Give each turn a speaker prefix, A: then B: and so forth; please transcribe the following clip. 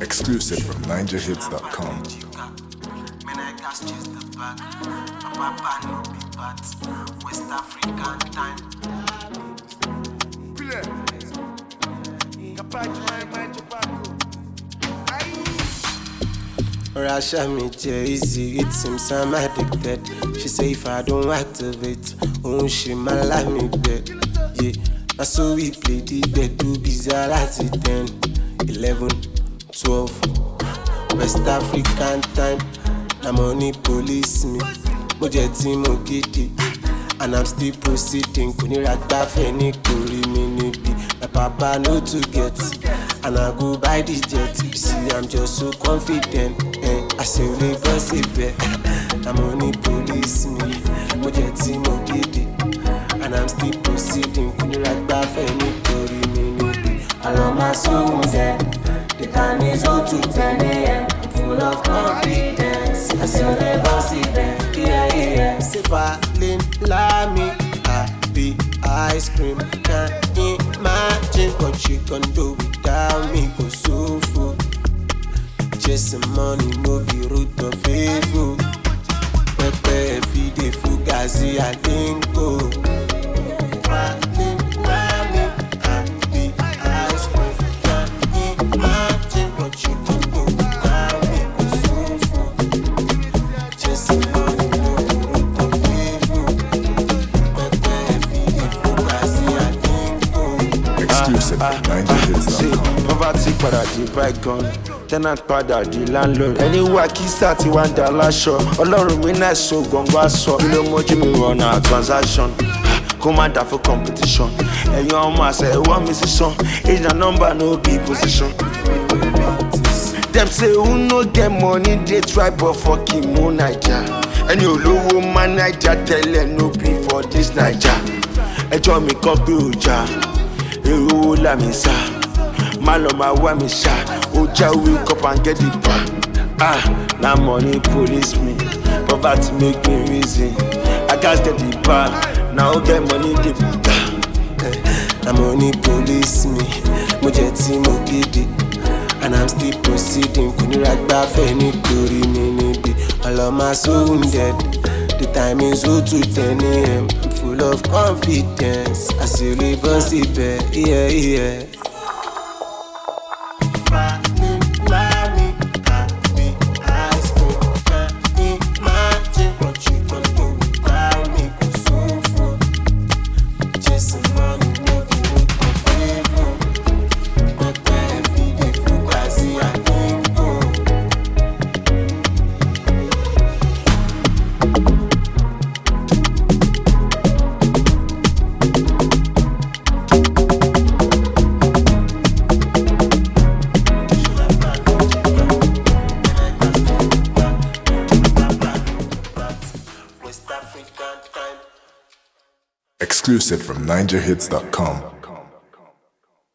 A: Exclusive from NinjaHits.com.
B: West African time. Russia me easy, it seems I'm addicted. She say if I don't activate, she might like me dead. Yeah, that's so we play the bed to bizarre at 10, 11, 12. West African time. Na money police me, mo jẹ tí mo gidi, and I'm still proceeding. Kò ní ra gbáfẹ́ ní kórìí mi níbi. My papa no to get, and I go buy the jet. You see, I'm just so confident. I say we go see bed. Na money police me, mo jẹ tí mo gidi, and I'm still proceeding. Kò ní ra gbáfẹ́ ní kórìí mi níbi. Àlọ́ máa sóhun jẹ, the time is 0 to 10 a.m. Full of confidence. I say they bossy there, yeah. Say falling like me, I be ice cream. Can't imagine what she can do without me. Go so full. Chasing money, no be root of evil. Pepe every day, fugazi, I think go. Falling like me, I be ice cream. Can't imagine what she can do without me. Go so full. Chasing money, no be root of evil. Pepe every day, fugazi, I think go.
A: Exclusive from NinjaHits.com.
C: Poverty padà di bygone, tenant padà di landlord. Anywhere kisa ti wá ń dà láṣọ, Ọlọ́run mi náà so gbọ̀ngbà sọ. Kí ló mójú mi rọ̀nà transaction? Kó má dà fún competition. Ẹ̀yin ọmọ àṣẹ ẹ̀wọ́ mi sísan, age na number no be position. Dem say who no get money dey try but fucking mo Naija. Ẹni olówó má Naija tẹ́lẹ̀ no be for this Naija. Ẹjọ́ mi kọ́ pé ó jà, èrò là mí sá. Má lọ máa wá mi ṣá, ó já wake up and get the bar. Na money police me, poverty make me reason. I gats get the bar, na who get money dey buga.
B: Na money police me, mo jẹ tí mo gidi, and I'm still proceeding. Kò ní ra gbáfẹ́ ní kórìí mi níbi. Àlọ́ máa sóhun dead, the time is 0 to 10 a.m. I'm full of confidence. I say we bossy bed, yeah.
A: Exclusive from NinjaHits.com.